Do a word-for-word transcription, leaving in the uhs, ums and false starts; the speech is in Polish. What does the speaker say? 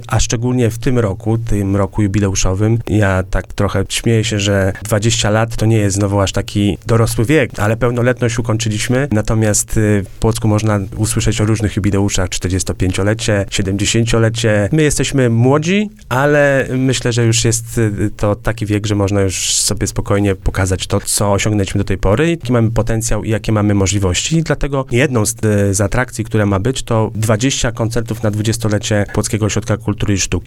a szczególnie w tym roku, tym roku jubileuszowym, ja tak trochę śmieję się, że dwadzieścia lat to nie jest znowu aż taki dorosły wiek, ale pełnoletność ukończyliśmy, natomiast w Płocku można usłyszeć o różnych jubileuszach, czterdziestopięciolecie, siedemdziesięciolecie. My jesteśmy młodzi, ale myślę, że już jest to taki wiek, że można już sobie spokojnie pokazać to, co osiągnęliśmy do tej pory, jaki mamy potencjał i jakie mamy możliwości. I dlatego jedną z, z atrakcji, która ma być, to dwadzieścia koncertów na dwudziestolecie Płockiego Ośrodka Kultury i Sztuki.